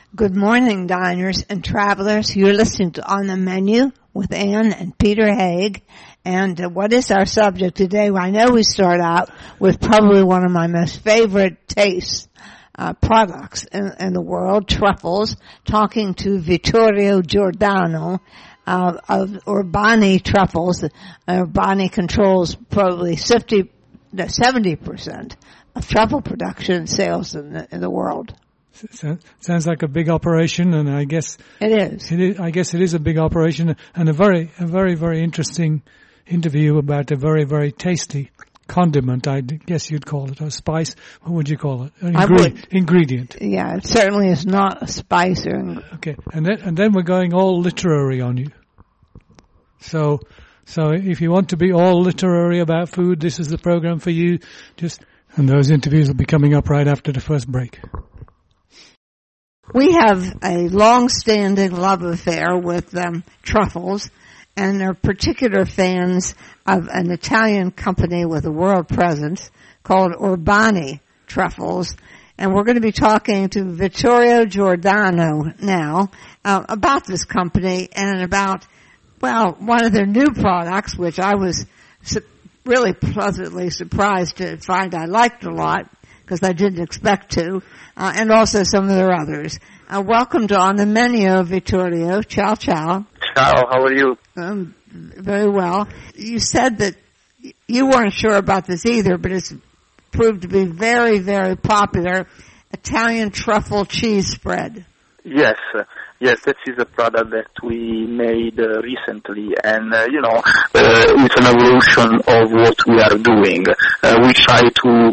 Good morning, diners and travelers. You're listening to On the Menu with Ann and Peter Haig. And what is our subject today? Well, I know we start out with probably one of my most favorite taste products in the world, truffles, talking to Vittorio Giordano of Urbani Truffles. Urbani controls probably 70% of truffle production and sales in the world. Sounds like a big operation, and I guess it is. I guess it is a big operation, and a very, very interesting interview about a very, very tasty condiment. I guess you'd call it a spice. What would you call it? Ingredient. Yeah, it certainly is not a spice. Okay, and then we're going all literary on you. So if you want to be all literary about food, this is the program for you. And those interviews will be coming up right after the first break. We have a long-standing love affair with truffles, and are particular fans of an Italian company with a world presence called Urbani Truffles. And we're going to be talking to Vittorio Giordano now about this company and about, one of their new products, which I was really pleasantly surprised to find I liked a lot, because I didn't expect to, and also some of their others. Welcome to On the Menu, Vittorio. Ciao, ciao. Ciao, how are you? Very well. You said that you weren't sure about this either, but it's proved to be very, very popular. Italian truffle cheese spread. Yes, that is a product that we made recently, and it's an evolution of what we are doing. We try to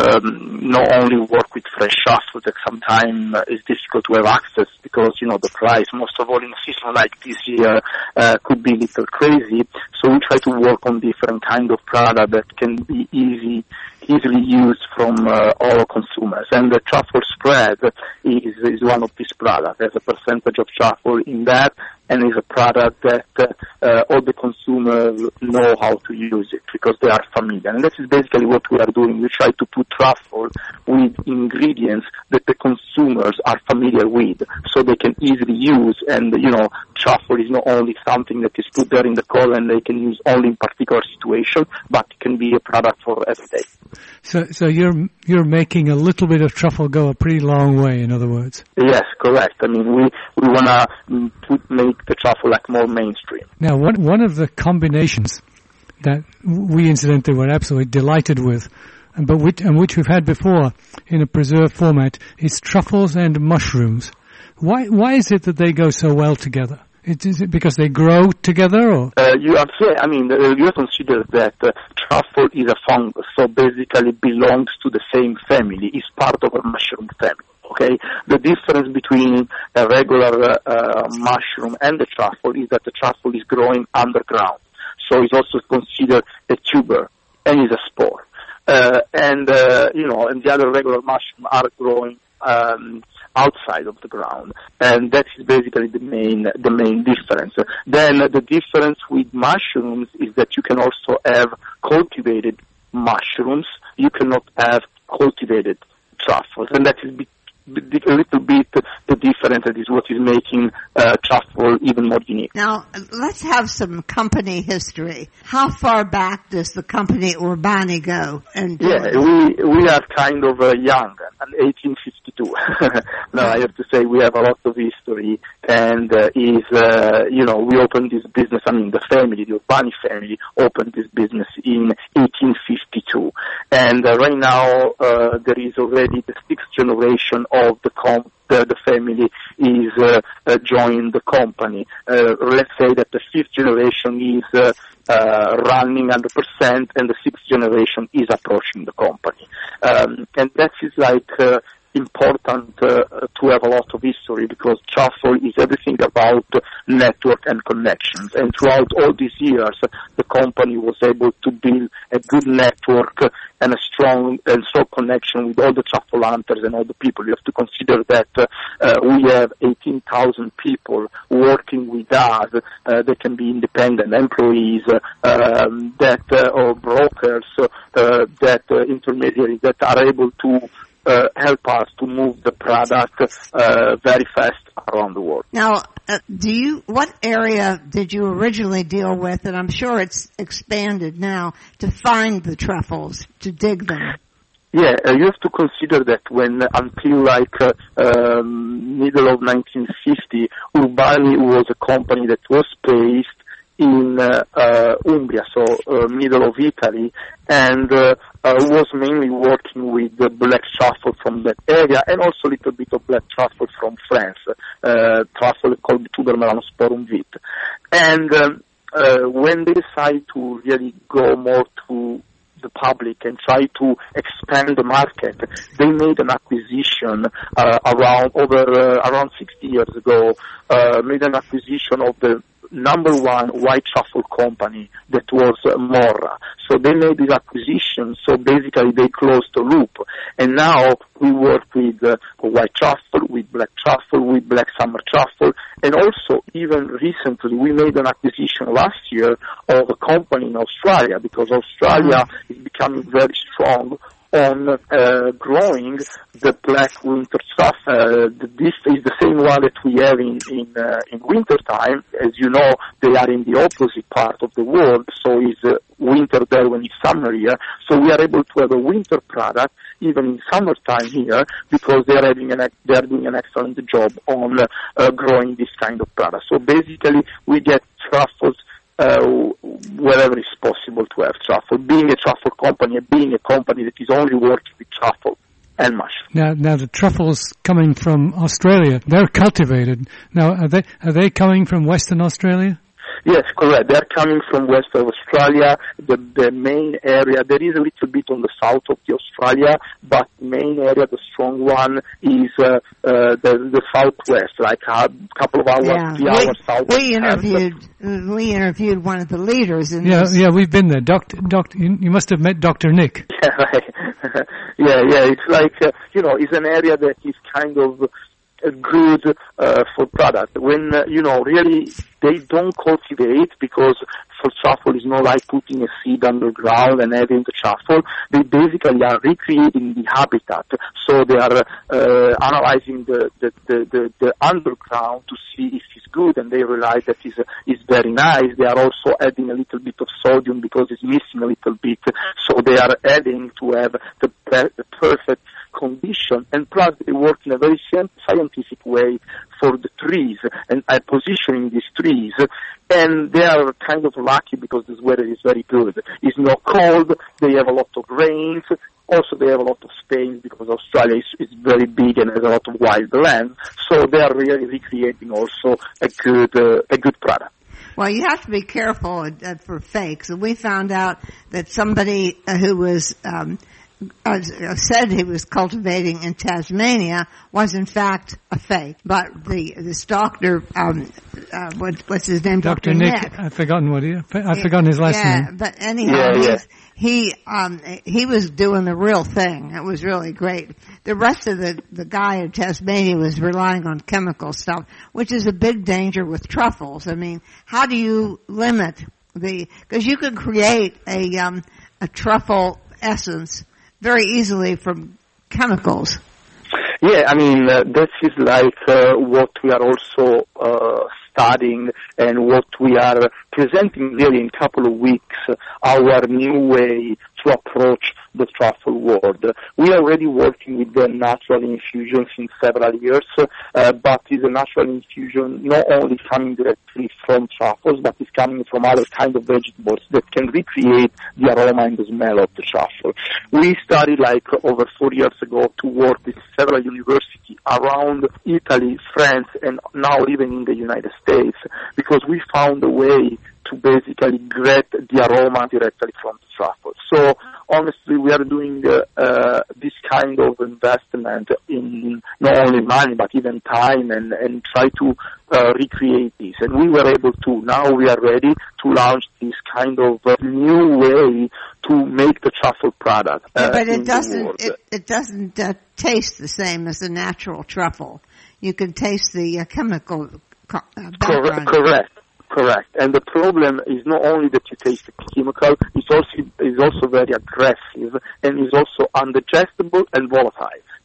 not only work with fresh truffles that sometimes is difficult to have access because the price, most of all in a season like this year, could be a little crazy. So we try to work on different kind of product that can be easily used from all consumers. And the truffle spread is one of these products. There's a percentage of truffle in that, and is a product that all the consumers know how to use it because they are familiar. And that is basically what we are doing. We try to put truffle with ingredients that the consumers are familiar with, so they can easily use. And truffle is not only something that is put there in the color and they can use only in particular situation, but it can be a product for every day. So you're making a little bit of truffle go a pretty long way, in other words. Yes, correct. I mean, we wanna make the truffle like more mainstream. Now, one of the combinations that we incidentally were absolutely delighted with, which we've had before in a preserved format, is truffles and mushrooms. Why is it that they go so well together? Is it because they grow together, or? You have to consider that truffle is a fungus, so basically belongs to the same family, is part of a mushroom family. Okay, the difference between a regular mushroom and the truffle is that the truffle is growing underground, so it's also considered a tuber and is a spore. And the other regular mushrooms are growing outside of the ground, and that is basically the main difference. Then the difference with mushrooms is that you can also have cultivated mushrooms. You cannot have cultivated truffles, and that is a little bit the difference. That is what is making truffle even more unique. Now, let's have some company history. How far back does the company Urbani go? We are kind of young, 1852. No, I have to say we have a lot of history, and we opened this business. I mean, the Urbani family opened this business in 1852, and right now there is already the sixth generation of the family is joined the company. Let's say that the fifth generation is running 100%, and the sixth generation is approaching the company. And that is important to have a lot of history, because truffle is everything about network and connections. And throughout all these years, the company was able to build a good network and a strong connection with all the truffle hunters and all the people. You have to consider that we have 18,000 people working with us. They can be independent employees, or brokers, intermediaries that are able to help us to move the product very fast around the world. Now, what area did you originally deal with, and I'm sure it's expanded now, to find the truffles, to dig them? Yeah, you have to consider that until middle of 1950, Urbani was a company that was based in Umbria, so middle of Italy, and was mainly working with the black truffle from that area, and also a little bit of black truffle from France, truffle called Tuber melanosporum vit. And when they decided to really go more to the public and try to expand the market, they made an acquisition around 60 years ago, made an acquisition of the number one white truffle company that was Morra. So they made this acquisition, so basically they closed the loop. And now we work with white truffle, with black truffle, with black summer truffle, and also even recently we made an acquisition last year of a company in Australia, because Australia is becoming very strong on growing the black winter truffle. This is the same one that we have in winter time. As you know, they are in the opposite part of the world, so it's winter there when it's summer here. So we are able to have a winter product even in summertime here, because they are doing an excellent job on growing this kind of product. So basically, we get truffles wherever it's possible to have truffle. Being a truffle company, being a company that is only working with truffle and mushroom. Now the truffles coming from Australia, they're cultivated. Now, are they coming from Western Australia? Yes, correct. They're coming from Western Australia. The main area, there is a little bit on the south of the Australia, but the main area, the strong one, is the southwest, like a couple of hours, 3 hours south. We interviewed one of the leaders in this. Yeah, we've been there. Doctor, you must have met Dr. Nick. Yeah, right. yeah. It's like it's an area that is kind of good for product. When really they don't cultivate, because for truffle is not like putting a seed underground and having the truffle. They basically are recreating the habitat. So they are analyzing the underground to see if it's good, and they realize that it's very nice. They are also adding a little bit of sodium because it's missing a little bit. So they are adding to have the perfect condition, and plus they work in a very scientific way for the trees and positioning these trees, and they are kind of lucky because this weather is very good. It's not cold, they have a lot of rains, also they have a lot of space because Australia is very big and has a lot of wild land, so they are really recreating also a good product. Well, you have to be careful for fakes, and we found out that somebody who was said he was cultivating in Tasmania was in fact a fake. But this doctor, what's his name? Dr. Nick. I've forgotten his last name. Yeah, but anyhow, he was doing the real thing. It was really great. The rest of the guy in Tasmania was relying on chemical stuff, which is a big danger with truffles. I mean, how do you limit because you could create a truffle essence very easily from chemicals. Yeah, I mean, this is like what we are also studying and what we are presenting really in a couple of weeks, our new way to approach the truffle world. We are already working with the natural infusion since several years, but it's a natural infusion not only coming directly from truffles, but it's coming from other kind of vegetables that can recreate the aroma and the smell of the truffle. We started over 4 years ago to work with several universities around Italy, France, and now even in the United States, because we found a way to basically get the aroma directly from the truffle. So honestly, we are doing this kind of investment in not only money but even time and try to recreate this. And we were able to. Now we are ready to launch this kind of new way to make the truffle product. But it doesn't taste the same as the natural truffle. You can taste the chemical background. Correct. And the problem is not only that you taste the chemical, it's also very aggressive and is also undigestible and volatile.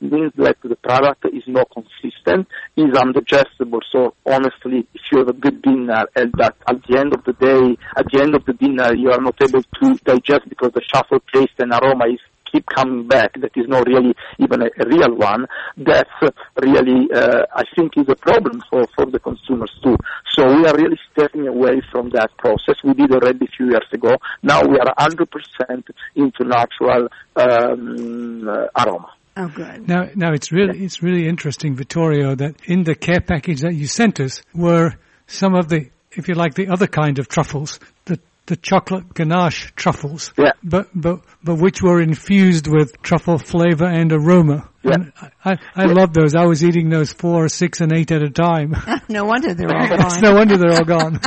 means that the product is not consistent, is undigestible. So honestly, if you have a good dinner and that at the end of the day, at the end of the dinner, you are not able to digest because the truffle taste and aroma is keep coming back, that is not really even a real one, that's really, I think, is a problem for the consumers too. So we are really stepping away from that process. We did already a few years ago. Now we are 100% into natural aroma. Oh, good. Now it's really interesting, Vittorio, that in the care package that you sent us were some of the, if you like, the other kind of truffles, the chocolate ganache truffles, but which were infused with truffle flavor and aroma. Yeah. And I love those. I was eating those 4, 6, and 8 at a time. No wonder they're all gone. No wonder they're all gone.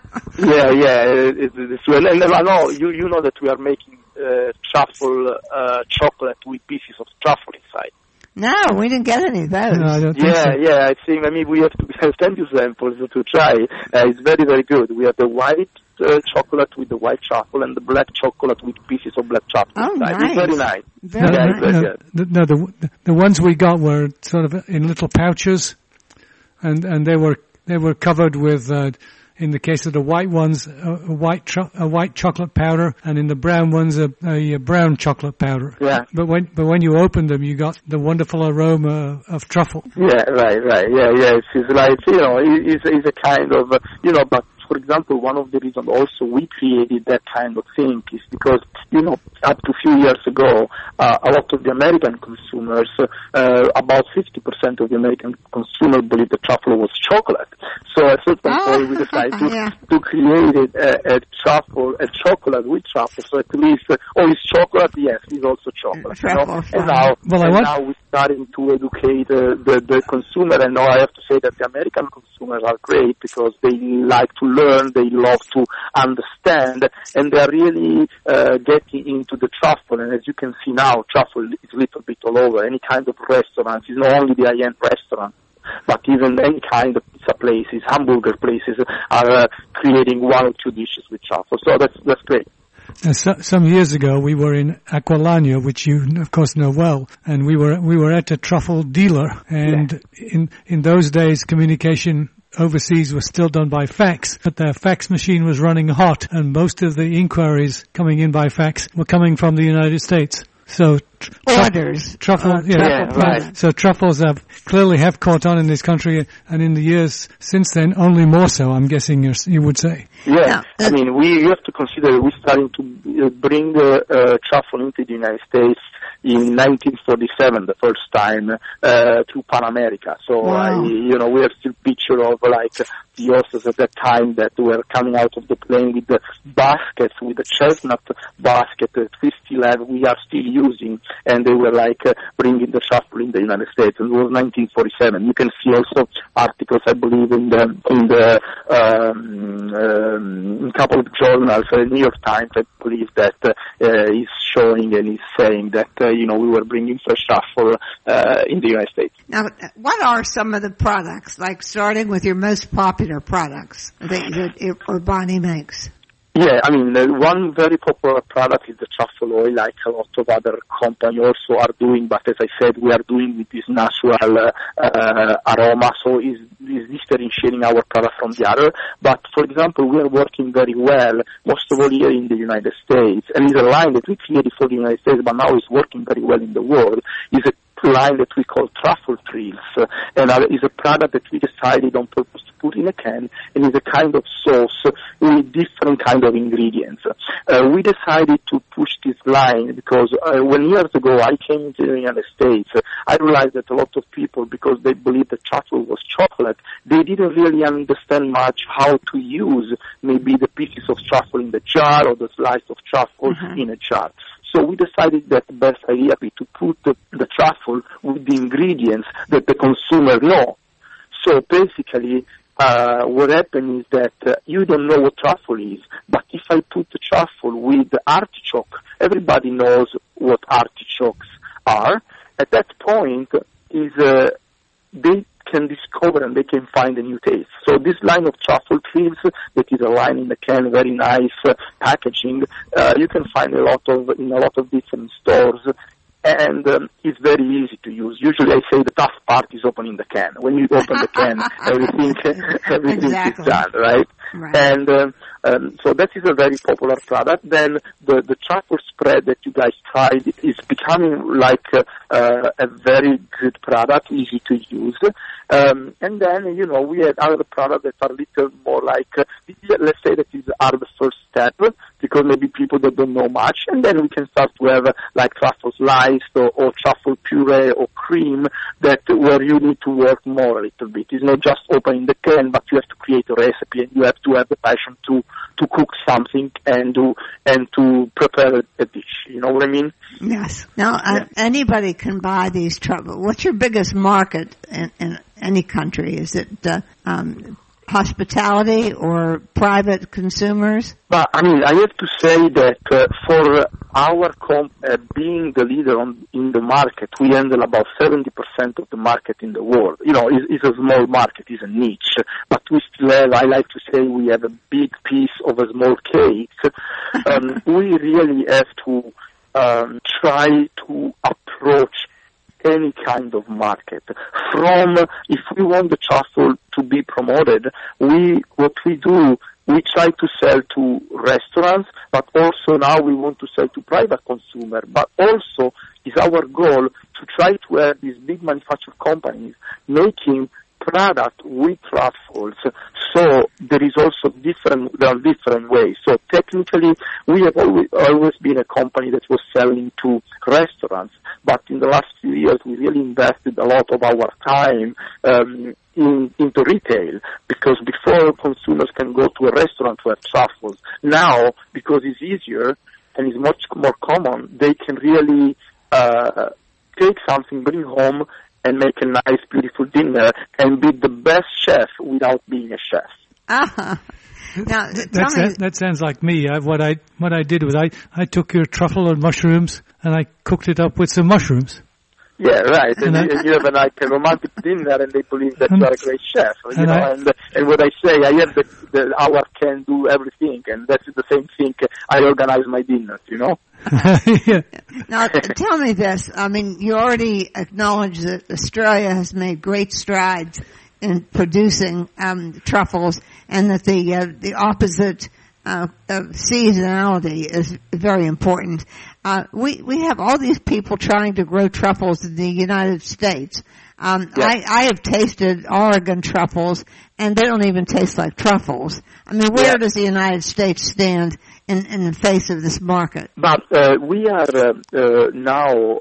It's well. And I know you know that we are making truffle chocolate with pieces of truffle inside. No, we didn't get any of those. No, I don't think so. I think. I mean, we have 10 samples to try. It's very, very good. We have the white chocolate with the white truffle and the black chocolate with pieces of black truffle inside. Nice. It's very nice. Very nice. The ones we got were sort of in little pouches, and they were covered with. In the case of the white ones, a white chocolate powder, and in the brown ones, a brown chocolate powder. Yeah. But when you opened them, you got the wonderful aroma of truffle. Yeah, right. Yeah. It's like, it's a kind of, but for example, one of the reasons also we created that kind of thing is because, up to a few years ago, a lot of the American consumers, about 50% of the American consumers believed that truffle was chocolate. So at certain point we decided to create a chocolate with truffle. So at least, it's chocolate, yes, it's also chocolate. And now we're starting to educate the consumer. And now I have to say that the American consumers are great because they like to learn, they love to understand, and they're really getting into the truffle. And as you can see now, truffle is a little bit all over. Any kind of restaurant, it's not only the high-end restaurant, but even any kind of pizza places, hamburger places are creating 1 or 2 dishes with truffle. So that's great. Some years ago, we were in Aquilania, which you, of course, know well, and we were at a truffle dealer. And in those days, communication overseas was still done by fax, but their fax machine was running hot, and most of the inquiries coming in by fax were coming from the United States. So orders. Truffle, right. So truffles clearly have caught on in this country, and in the years since then, only more so, I'm guessing you would say. Yeah, I mean, you have to consider we're starting to bring truffle into the United States in 1947, the first time, through Pan America. So, wow. We have still picture of like the horses at that time that were coming out of the plane with the baskets, with the chestnut basket that we are still using, and they were like bringing the truffle in the United States. And it was 1947. You can see also articles, I believe, in a couple of journals, New York Times, I believe, that is showing and is saying that we were bringing fresh truffle in the United States. Now, what are some of the products, like starting with your most popular products that Urbani makes? Yeah, I mean, one very popular product is the truffle oil, like a lot of other companies also are doing, but as I said, we are doing with this natural aroma, so is differentiating our product from the other. But, for example, we are working very well, most of all here in the United States, and it's a line that we created for the United States, but now is working very well in the world, is a line that we call Truffle Thrills, and is a product that we decided on purpose to put in a can, and is a kind of sauce with different kind of ingredients. We decided to push this line because when years ago I came into the United States, I realized that a lot of people, because they believed that truffle was chocolate, they didn't really understand much how to use maybe the pieces of truffle in the jar or the slice of truffle in a jar. So we decided that the best idea would be to put the truffle with the ingredients that the consumer know. So basically, what happened is that you don't know what truffle is, but if I put the truffle with the artichoke, everybody knows what artichokes are. At that point, they can discover and they can find a new taste. So this line of Truffle Thrills, that is a line in the can, very nice packaging, you can find in a lot of different stores. and it's very easy to use. Usually I say the tough part is opening the can. When you open the can, everything exactly. is done, right? Right. And so that is a very popular product. Then the truffle spread that you guys tried is becoming like a very good product, easy to use. And then, we had other products that are a little more like, let's say that these are the first step, because maybe people that don't know much, and then we can start to have like truffle sliced or truffle puree or cream where you need to work more a little bit. It's not just opening the can, but you have to create a recipe, and you have to have the passion to cook something and to prepare a dish. You know what I mean? Yes. Now, anybody can buy these truffles. What's your biggest market in any country? Is it hospitality or private consumers? But I have to say that for our being the leader in the market, we handle about 70% of the market in the world. It's a small market, it's a niche, but we still have, I like to say, we have a big piece of a small cake. We really have to try to approach any kind of market. From, if we want the truffle to be promoted, what we do, we try to sell to restaurants, but also now we want to sell to private consumer. But also is our goal to try to have these big manufacturing companies making product with truffles. So there are different ways. So technically, we have always been a company that was selling to restaurants, but in the last few years, we really invested a lot of our time into retail, because before consumers can go to a restaurant to have truffles, now, because it's easier and it's much more common, they can really take something, bring home, and make a nice, beautiful dinner, and be the best chef without being a chef. Uh-huh. Now, that sounds like me. What I did was I took your truffle and mushrooms and I cooked it up with some mushrooms. Yeah, right. And you have a romantic dinner, and they believe that you are a great chef. And what I say, I have our can do everything, and that's the same thing. I organize my dinners, Yeah. Now, tell me this. You already acknowledged that Australia has made great strides in producing truffles, and that the opposite seasonality is very important. We have all these people trying to grow truffles in the United States. I have tasted Oregon truffles, and they don't even taste like truffles. Where does the United States stand in the face of this market? But we are now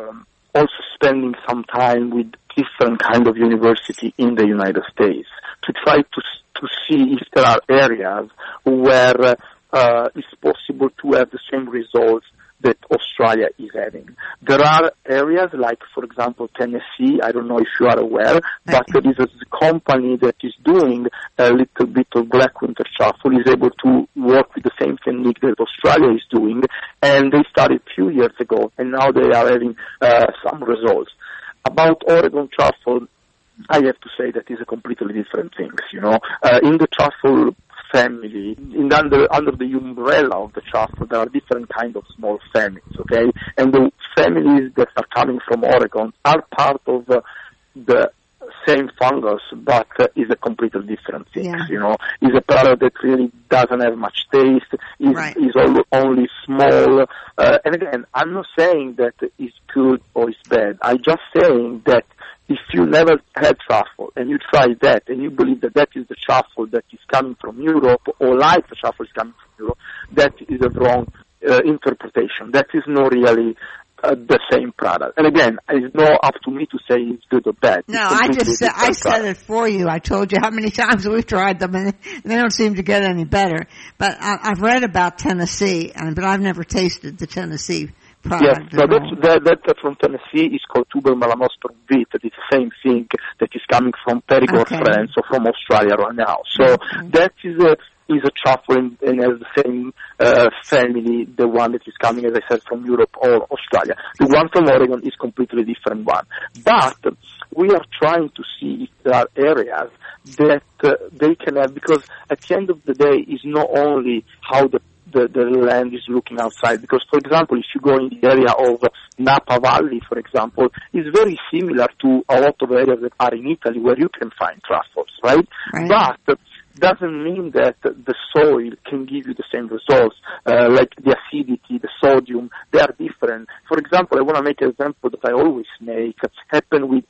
also spending some time with different kind of university in the United States to try to see if there are areas where it's possible to have the same results that Australia is having. There are areas like, for example, Tennessee. I don't know if you are aware, but there is a company that is doing a little bit of black winter truffle, is able to work with the same technique that Australia is doing, and they started a few years ago, and now they are having some results. About Oregon truffle, I have to say that is a completely different thing. In the truffle family, under the umbrella of the truffle, there are different kind of small families, okay? And the families that are coming from Oregon are part of the same fungus, but is a completely different thing. Yeah. Is a product that really doesn't have much taste, is only small. And again, I'm not saying that it's good or it's bad. I'm just saying that if you never had truffle and you try that and you believe that is the truffle that is coming from Europe, or like the truffle is coming from Europe, that is a wrong interpretation. That is not really the same product. And again, it's not up to me to say it's good or bad. No, I said it for you. I told you how many times we've tried them, and they don't seem to get any better. But I've read about Tennessee, but I've never tasted the Tennessee product. Yes, that from Tennessee is called tuber melanosporum wheat. That is the same thing that is coming from Perigord, France, or from Australia right now. So that is a truffle and has the same family, the one that is coming, as I said, from Europe or Australia. The one from Oregon is completely different one. But we are trying to see if there are areas that they can have, because at the end of the day, it's not only how the the land is looking outside. Because, for example, if you go in the area of Napa Valley, for example, it's very similar to a lot of areas that are in Italy where you can find truffles, right? But doesn't mean that the soil can give you the same results, like the acidity, the sodium, they are different. For example, I want to make an example that I always make, happened with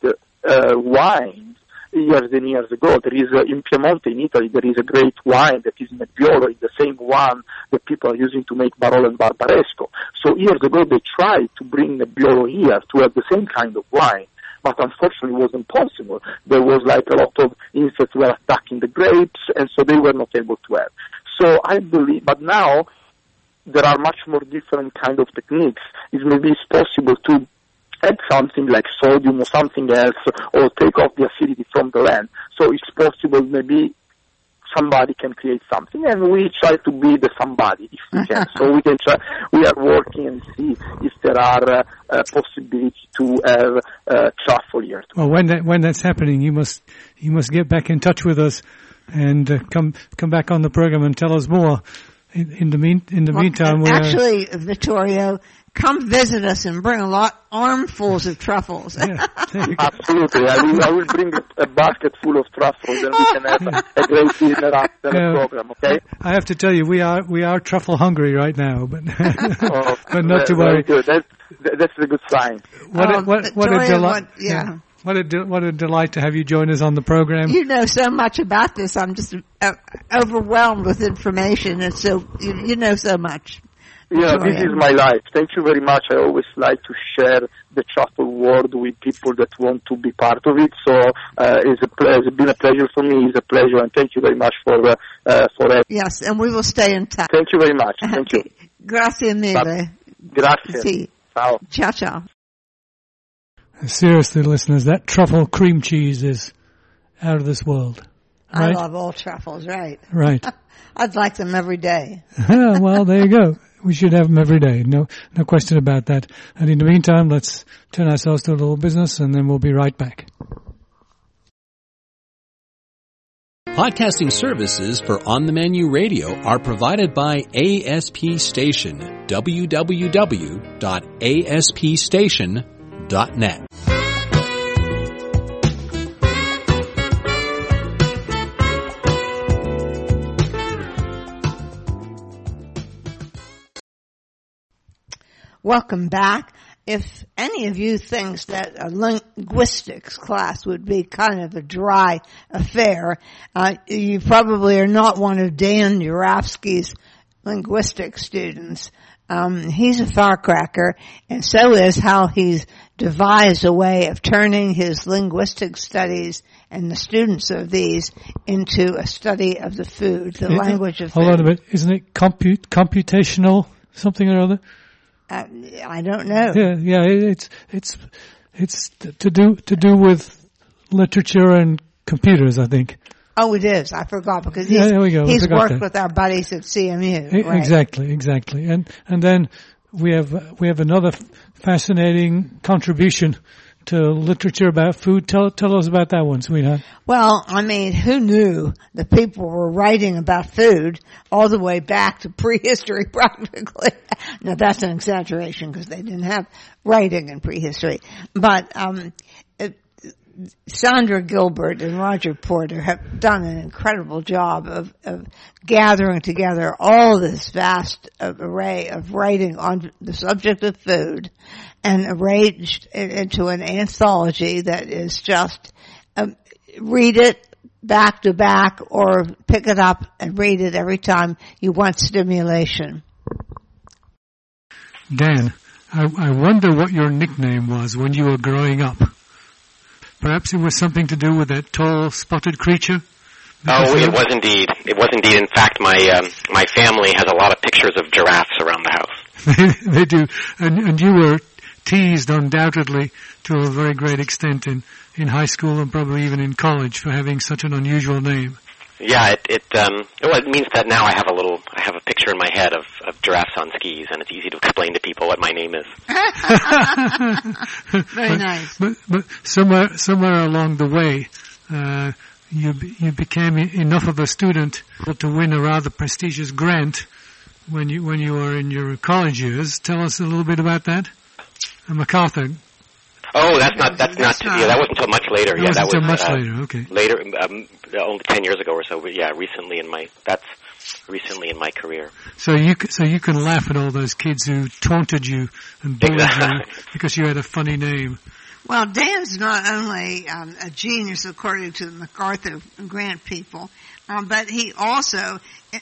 wine years and years ago. There is, in Piemonte, in Italy, there is a great wine that is Nebbiolo, it's the same one that people are using to make Barolo and Barbaresco. So years ago, they tried to bring Nebbiolo here to have the same kind of wine. But unfortunately it wasn't possible. There was like a lot of insects were attacking the grapes, and so they were not able to have. So I believe, but now there are much more different kind of techniques. Maybe it's possible to add something like sodium or something else, or take off the acidity from the land. So it's possible maybe somebody can create something, and we try to be the somebody if we can. So we can try. We are working and see if there are possibilities to have truffle here. Well, when that's happening, you must get back in touch with us and come back on the program and tell us more. In the meantime, actually, Vittorio, come visit us and bring armfuls of truffles. Yeah, absolutely. I will bring a basket full of truffles, and we can have a great dinner after the program, okay? I have to tell you, we are truffle hungry right now, but but not to worry. Good. That's a good sign. What a delight! What a delight to have you join us on the program. You know so much about this. I'm just overwhelmed with information, and so you know so much. Yeah, this is my life. Thank you very much. I always like to share the truffle world with people that want to be part of it. So it's been a pleasure for me. It's a pleasure, and thank you very much for that. Yes, and we will stay in touch. Thank you very much. Thank you. Grazie mille. Grazie. Sì. Ciao. Ciao, ciao. Seriously, listeners, that truffle cream cheese is out of this world. Right? I love all truffles, right? Right. I'd like them every day. Well, there you go. We should have them every day. No question about that. And in the meantime, let's turn ourselves to a little business, and then we'll be right back. Podcasting services for On the Menu Radio are provided by ASP Station. www.aspstation.net. Welcome back. If any of you thinks that a linguistics class would be kind of a dry affair, you probably are not one of Dan Urafsky's linguistics students. He's a firecracker, and so is how he's devised a way of turning his linguistic studies and the students of these into a study of the food, the language of food. Hold on a bit. Isn't it computational something or other? I don't know. Yeah. It's to do with literature and computers, I think. Oh, it is. I forgot because there we go. He's worked with our buddies at CMU. Right? Exactly. And then we have another fascinating contribution to literature about food. Tell us about that one, sweetheart. Well, I mean, who knew that people were writing about food all the way back to prehistory practically? Now that's an exaggeration because they didn't have writing in prehistory. But Sandra Gilbert and Roger Porter have done an incredible job of gathering together all this vast array of writing on the subject of food and arranged it into an anthology that is just read it back to back or pick it up and read it every time you want stimulation. Dan, I wonder what your nickname was when you were growing up. Perhaps it was something to do with that tall, spotted creature? It was indeed. It was indeed. In fact, my family has a lot of pictures of giraffes around the house. They do. And you were teased undoubtedly to a very great extent in high school and probably even in college for having such an unusual name. Yeah, it means that now I have a picture in my head of giraffes on skis, and it's easy to explain to people what my name is. Very nice. But somewhere along the way, you became enough of a student to win a rather prestigious grant when you were in your college years. Tell us a little bit about that. MacArthur. Oh, that wasn't until much later. That was much later. Okay. Later, only 10 years ago or so. But yeah, recently in my career. So you can laugh at all those kids who taunted you and bullied you because you had a funny name. Well, Dan's not only a genius according to the MacArthur Grant people, but he also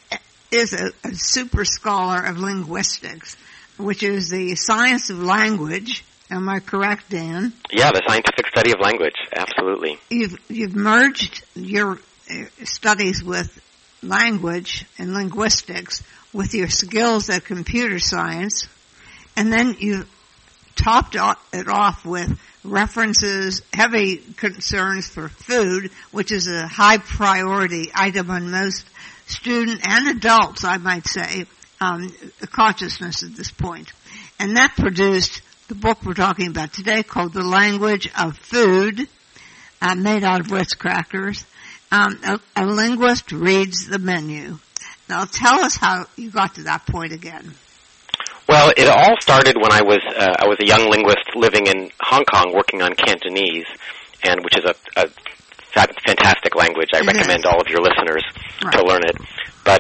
is a super scholar of linguistics, which is the science of language. Am I correct, Dan? Yeah, the scientific study of language. Absolutely. You've merged your studies with language and linguistics with your skills at computer science, and then you topped it off with references, heavy concerns for food, which is a high priority item on most student and adults, I might say, consciousness at this point. And that produced the book we're talking about today called The Language of Food, made out of Ritz crackers. A linguist reads the menu. Now tell us how you got to that point again. Well, it all started when I was a young linguist living in Hong Kong working on Cantonese, and which is a fantastic language. I recommend all of your listeners to learn it. But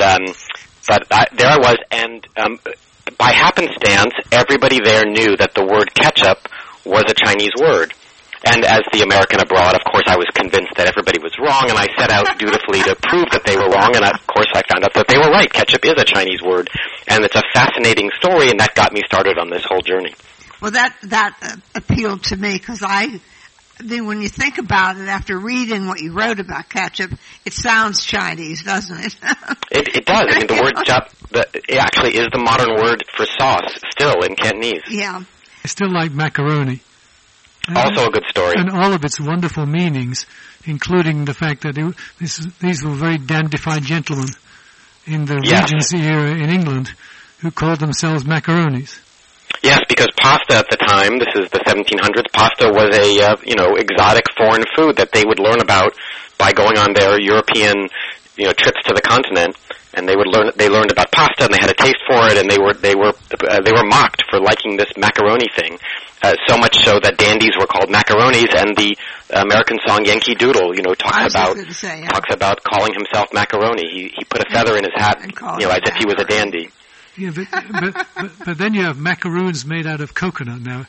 there I was, and by happenstance, everybody there knew that the word ketchup was a Chinese word. And as the American abroad, of course, I was convinced that everybody was wrong, and I set out dutifully to prove that they were wrong, and of course I found out that they were right. Ketchup is a Chinese word, and it's a fascinating story, and that got me started on this whole journey. Well, that appealed to me, because I mean, when you think about it, after reading what you wrote about ketchup, it sounds Chinese, doesn't it? It does. I mean, the word it actually is the modern word for sauce still in Cantonese. Yeah. I still like macaroni. Also a good story. And all of its wonderful meanings, including the fact that these were very dandified gentlemen in the Regency era in England who called themselves macaronis. Yes, because pasta at the time, this is the 1700s, pasta was a exotic foreign food that they would learn about by going on their European trips to the continent, and they learned about pasta and they had a taste for it, and they were mocked for liking this macaroni thing. So much so that dandies were called macaronis, and the American song Yankee Doodle, talks about calling himself macaroni. He put a feather in his hat, as if he was a dandy. Yeah, but then you have macaroons made out of coconut. Now,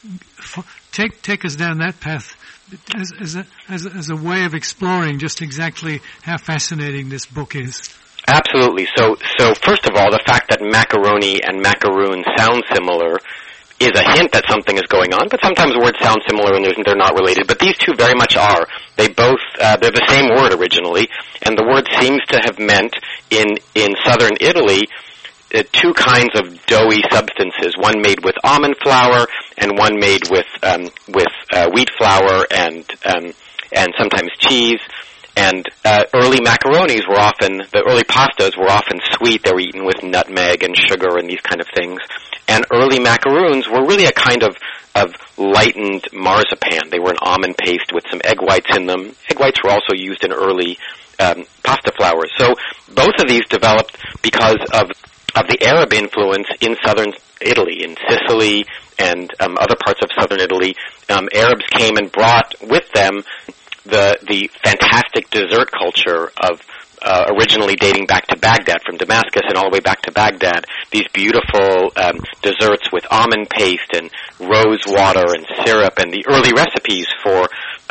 take us down that path as a way of exploring just exactly how fascinating this book is. Absolutely. So first of all, the fact that macaroni and macaroon sound similar is a hint that something is going on, but sometimes words sound similar and they're not related. But these two very much are. They're the same word originally, and the word seems to have meant in southern Italy two kinds of doughy substances, one made with almond flour and one made with wheat flour and sometimes cheese. And early macaronis the early pastas were often sweet. They were eaten with nutmeg and sugar and these kind of things. And early macaroons were really a kind of lightened marzipan. They were an almond paste with some egg whites in them. Egg whites were also used in early pasta flours. So both of these developed because of the Arab influence in southern Italy, in Sicily and other parts of southern Italy. Arabs came and brought with them the fantastic dessert culture of originally dating back to Baghdad, from Damascus and all the way back to Baghdad. These beautiful desserts with almond paste and rose water and syrup, and the early recipes for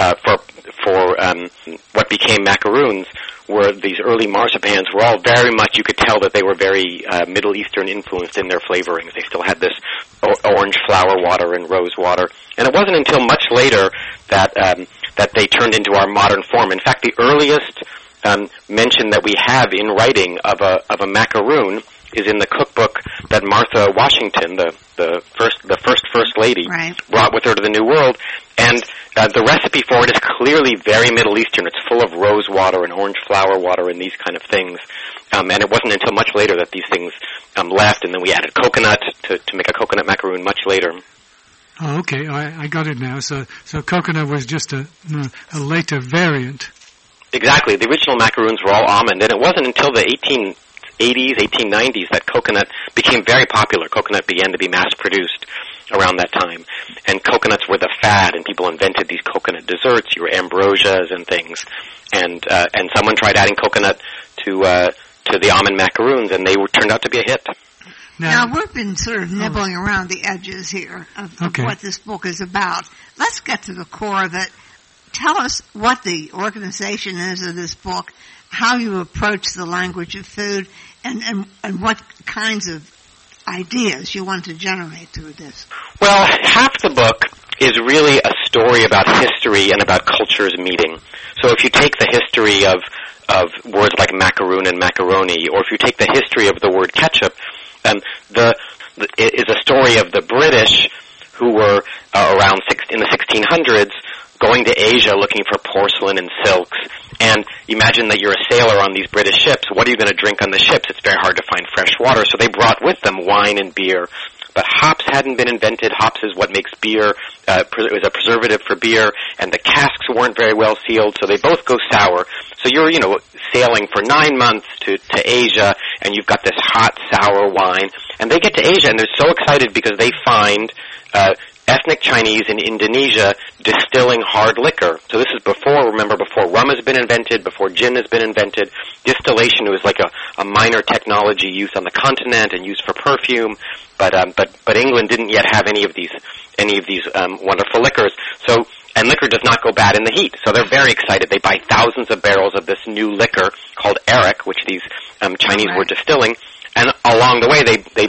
what became macaroons were these early marzipans were all very much, you could tell that they were very Middle Eastern influenced in their flavorings. They still had this orange flower water and rose water. And it wasn't until much later that they turned into our modern form. In fact, the earliest mention that we have in writing of a macaroon is in the cookbook that Martha Washington, the first lady, brought with her to the New World, and the recipe for it is clearly very Middle Eastern. It's full of rose water and orange flower water and these kind of things. And it wasn't until much later that these things left, and then we added coconut to make a coconut macaroon much later. Oh, okay, I got it now. So coconut was just a later variant. Exactly. The original macaroons were all almond, and it wasn't until the 1880s, 1890s that coconut became very popular. Coconut began to be mass-produced around that time. And coconuts were the fad, and people invented these coconut desserts, your ambrosias and things. And someone tried adding coconut to the almond macaroons, and they turned out to be a hit. Now, we've been sort of nibbling around the edges here of what this book is about. Let's get to the core of it. Tell us what the organization is of this book, how you approach the language of food, and what kinds of ideas you want to generate through this. Well, half the book is really a story about history and about cultures meeting. So if you take the history of words like macaroon and macaroni, or if you take the history of the word ketchup, is a story of the British who were around in the 1600s going to Asia looking for porcelain and silks. And imagine that you're a sailor on these British ships. What are you going to drink on the ships? It's very hard to find fresh water. So they brought with them wine and beer. But hops hadn't been invented. Hops is what makes beer, it was a preservative for beer, and the casks weren't very well sealed, so they both go sour. So you're, sailing for 9 months to Asia, and you've got this hot, sour wine. And they get to Asia, and they're so excited because they find ethnic Chinese in Indonesia distilling hard liquor. So this is before rum has been invented, before gin has been invented. Distillation was like a minor technology used on the continent and used for perfume, but England didn't yet have any of these wonderful liquors. So, and liquor does not go bad in the heat. So they're very excited. They buy thousands of barrels of this new liquor called arak, which these Chinese were distilling. And along the way,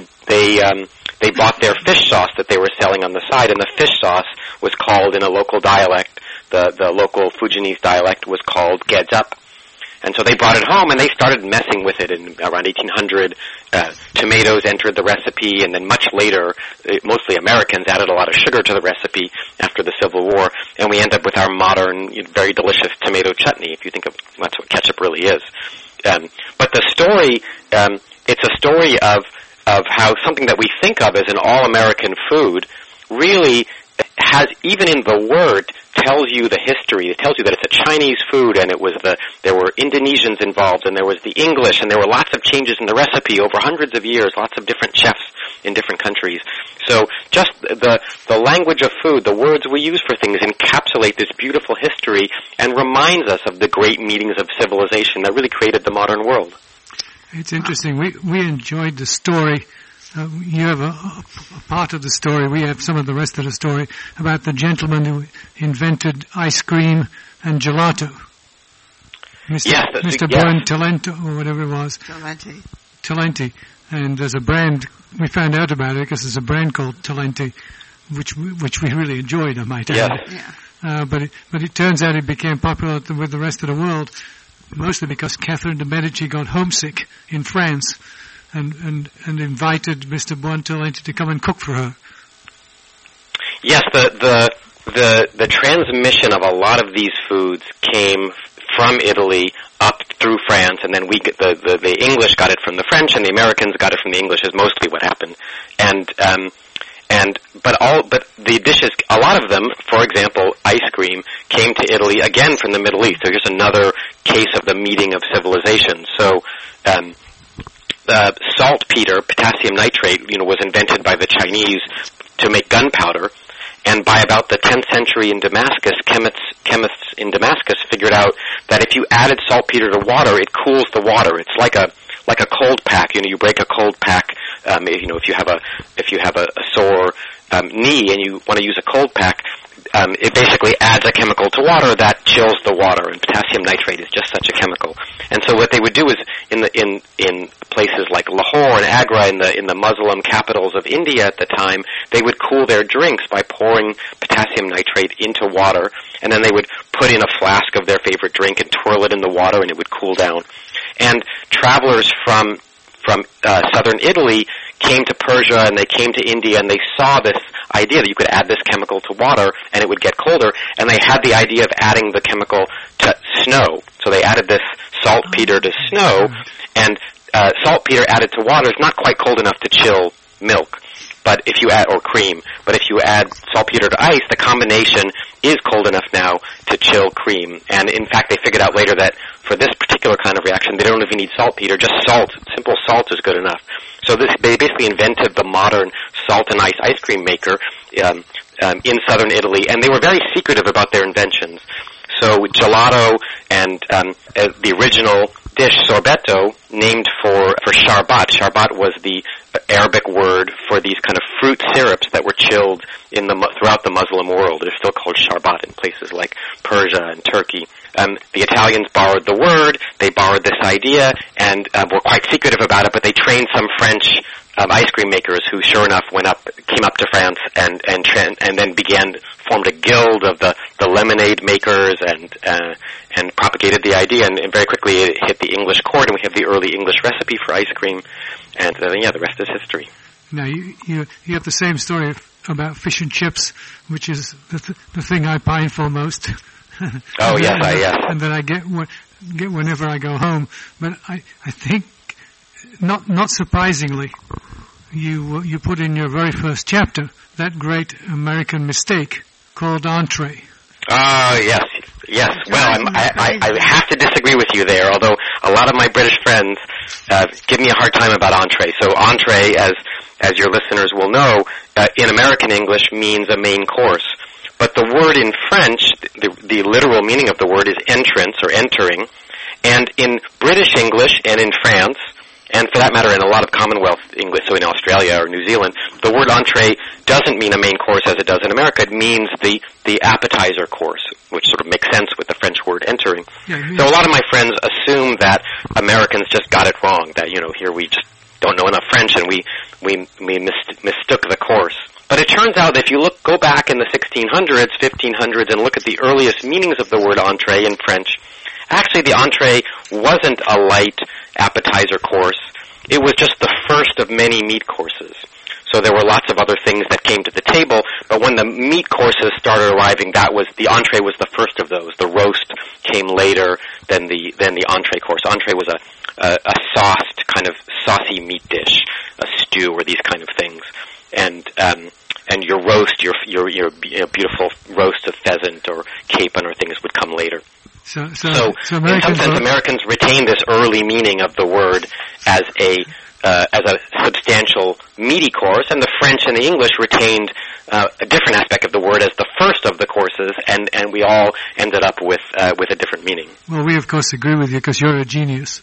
they bought their fish sauce that they were selling on the side, and the fish sauce was called in a local dialect, the local Fujianese dialect was called gedzap. And so they brought it home, and they started messing with it in around 1800. Tomatoes entered the recipe, and then much later, mostly Americans added a lot of sugar to the recipe after the Civil War, and we end up with our modern, very delicious tomato chutney, if you think of that's what ketchup really is. But the story, it's a story of how something that we think of as an all-American food really has, even in the word, tells you the history. It tells you that it's a Chinese food, and there were Indonesians involved, and there was the English, and there were lots of changes in the recipe over hundreds of years, lots of different chefs in different countries. So just the language of food, the words we use for things, encapsulate this beautiful history and reminds us of the great meetings of civilization that really created the modern world. It's interesting. We enjoyed the story. You have a part of the story. We have some of the rest of the story about the gentleman who invented ice cream and gelato. Mr. Buontalenti, or whatever it was. Talenti. And there's a brand, we found out about it because there's a brand called Talenti, which we really enjoyed, I might add. Yeah. But it turns out it became popular with the rest of the world, mostly because Catherine de' Medici got homesick in France and invited Mr. Buontalenti to come and cook for her. Yes, the transmission of a lot of these foods came from Italy up through France, and then the English got it from the French, and the Americans got it from the English. Is mostly what happened. But the dishes, a lot of them, for example, ice cream, came to Italy again from the Middle East. So here's another case of the meeting of civilizations. So, saltpeter, potassium nitrate, was invented by the Chinese to make gunpowder. And by about the 10th century in Damascus, chemists in Damascus figured out that if you added saltpeter to water, it cools the water. It's like a cold pack. You break a cold pack. If you have a sore knee and you want to use a cold pack, it basically adds a chemical to water that chills the water, and potassium nitrate is just such a chemical. And so what they would do is in places like Lahore and Agra, in the Muslim capitals of India at the time, they would cool their drinks by pouring potassium nitrate into water, and then they would put in a flask of their favorite drink and twirl it in the water, and it would cool down. And travelers from southern Italy came to Persia, and they came to India, and they saw this idea that you could add this chemical to water and it would get colder, and they had the idea of adding the chemical to snow. So they added this saltpeter to snow, and saltpeter added to water is not quite cold enough to chill milk, but if you add, or cream, but if you add saltpeter to ice, the combination is cold enough now to chill cream. And in fact, they figured out later that for this particular kind of reaction, they don't even need saltpeter, just salt. Simple salt is good enough. So they basically invented the modern salt and ice cream maker in southern Italy, and they were very secretive about their inventions. So gelato and the original dish, sorbetto, named for sharbat. Sharbat was the Arabic word for these kind of fruit syrups that were chilled throughout the Muslim world. They're still called sharbat in places like Persia and Turkey. The Italians borrowed the word, they borrowed this idea, and were quite secretive about it, but they trained some French ice cream makers who, sure enough, came up to France and then formed a guild of the lemonade makers and propagated the idea, and very quickly it hit the English court, and we have the early English recipe for ice cream, and the rest is history. Now, you have the same story about fish and chips, which is the thing I pine for most. Oh, yes. And that I get whenever I go home. But I think, not surprisingly, you put in your very first chapter that great American mistake called entree. Oh, yes. Well, I have to disagree with you there, although a lot of my British friends give me a hard time about entree. So entree, as your listeners will know, in American English means a main course. But the word in French, the literal meaning of the word is entrance or entering. And in British English and in France, and for that matter in a lot of Commonwealth English, so in Australia or New Zealand, the word entree doesn't mean a main course as it does in America. It means the appetizer course, which sort of makes sense with the French word entering. So a lot of my friends assume that Americans just got it wrong, that, here we just don't know enough French and we mistook the course. But it turns out that if you go back in the 1600s, 1500s, and look at the earliest meanings of the word entree in French, actually the entree wasn't a light appetizer course. It was just the first of many meat courses. So there were lots of other things that came to the table, but when the meat courses started arriving, the entree was the first of those. The roast came later than the entree course. Entree was a sauced, kind of saucy meat dish, a stew, or these kind of things. And your roast, your beautiful roast of pheasant or capon or things would come later. So in some sense, Americans retain this early meaning of the word as a substantial meaty course, and the French and the English retained a different aspect of the word as the first of the courses, and we all ended up with a different meaning. Well, we of course agree with you because you're a genius.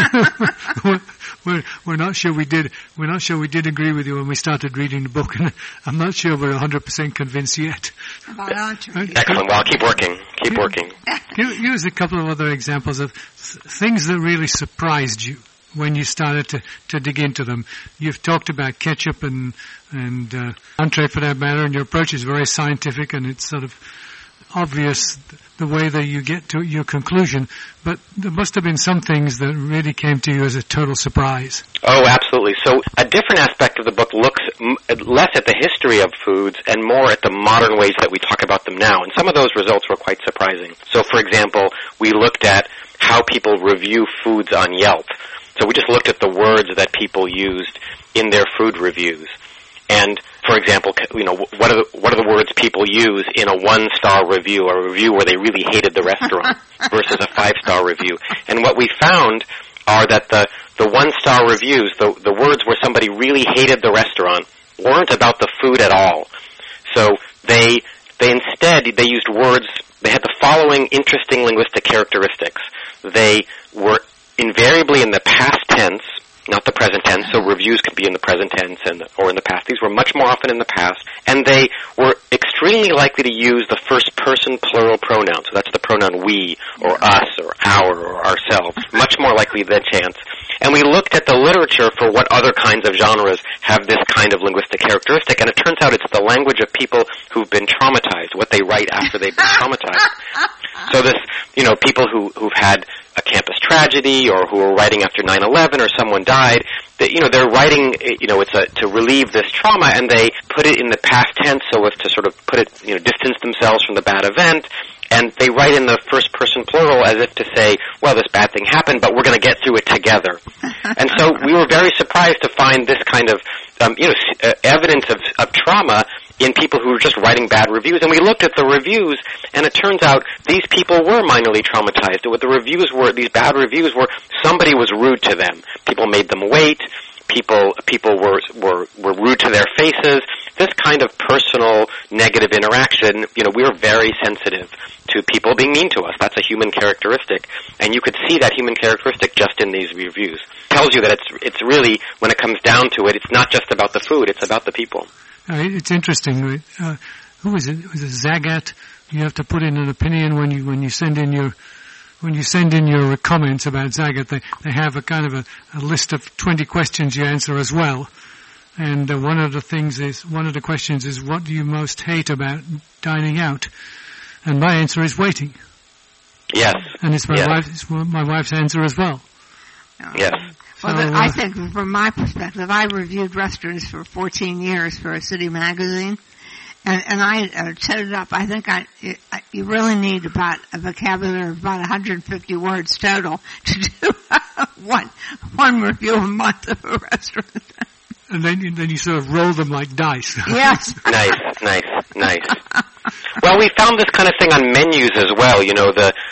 We're not sure we did. We're not sure we did agree with you when we started reading the book, and I'm not sure we're 100% convinced yet. About entree. Excellent. Well, keep working. Keep working. Give us a couple of other examples of things that really surprised you when you started to dig into them. You've talked about ketchup and entree for that matter, and your approach is very scientific, and it's sort of obvious the way that you get to your conclusion, but there must have been some things that really came to you as a total surprise. Oh, absolutely. So a different aspect of the book looks less at the history of foods and more at the modern ways that we talk about them now, and some of those results were quite surprising. So, for example, we looked at how people review foods on Yelp. So we just looked at the words that people used in their food reviews. And, for example, what are the words people use in a 1-star review, or a review where they really hated the restaurant, versus a 5-star review? And what we found are that the 1-star reviews, the words where somebody really hated the restaurant, weren't about the food at all. So they instead used words. They had the following interesting linguistic characteristics. They were invariably in the past tense, not the present tense, so reviews could be in the present tense or in the past. These were much more often in the past, and they were extremely likely to use the first person plural pronoun. So that's the pronoun we, or us, or our, or ourselves, much more likely than chance. And we looked at the literature for what other kinds of genres have this kind of linguistic characteristic, and it turns out it's the language of people who've been traumatized, what they write after they've been traumatized. So this, people who've had a campus tragedy, or who are writing after 9/11, or someone died, they're writing, it's to relieve this trauma, and they put it in the past tense so as to sort of distance themselves from the bad event, and they write in the first person plural as if to say, well, this bad thing happened, but we're going to get through it together. And so we were very surprised to find this kind of evidence of trauma in people who were just writing bad reviews. And we looked at the reviews, and it turns out these people were minorly traumatized. What the reviews were, these bad reviews were, somebody was rude to them. People made them wait. People were rude to their faces. This kind of personal negative interaction, we were very sensitive to people being mean to us. That's a human characteristic, and you could see that human characteristic just in these reviews. It tells you that it's really, when it comes down to it, it's not just about the food, it's about the people. It's interesting. Who is it? Was it Zagat? You have to put in an opinion when you send in your comments about Zagat. They have a kind of a list of 20 questions you answer as well. And one of the questions is, what do you most hate about dining out? And my answer is waiting. Yes. And it's my wife's answer as well. Yes. Well, I think from my perspective, I reviewed restaurants for 14 years for a city magazine, and I set it up. I think you really need about a vocabulary of about 150 words total to do one review a month of a restaurant. And then you sort of roll them like dice. Yes. Nice. Well, we found this kind of thing on menus as well. You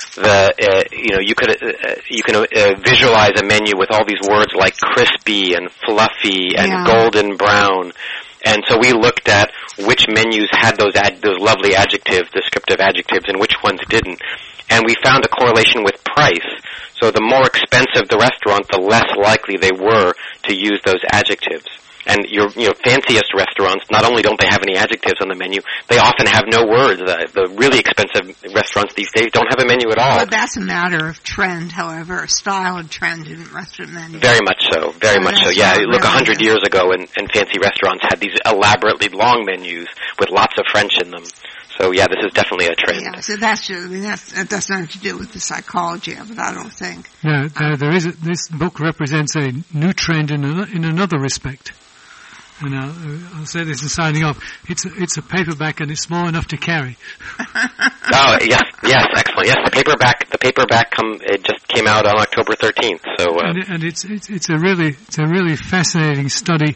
can visualize a menu with all these words like crispy and fluffy and golden brown. And so we looked at which menus had those lovely descriptive adjectives, and which ones didn't. And we found a correlation with price. So the more expensive the restaurant, the less likely they were to use those adjectives. And your fanciest restaurants, not only don't they have any adjectives on the menu, they often have no words. The really expensive restaurants these days don't have a menu at all. Well, that's a matter of trend, however, style and trend in restaurant menus. Very much so. Yeah, look, 100 years ago, and fancy restaurants had these elaborately long menus with lots of French in them. So yeah, this is definitely a trend. Yeah, so that has nothing to do with the psychology of it, I don't think. Yeah, this book represents a new trend in another respect. And I'll say this in signing off. It's a paperback, and it's small enough to carry. Oh yes, excellent. Yes, the paperback it just came out on October 13th. So and it's a really fascinating study.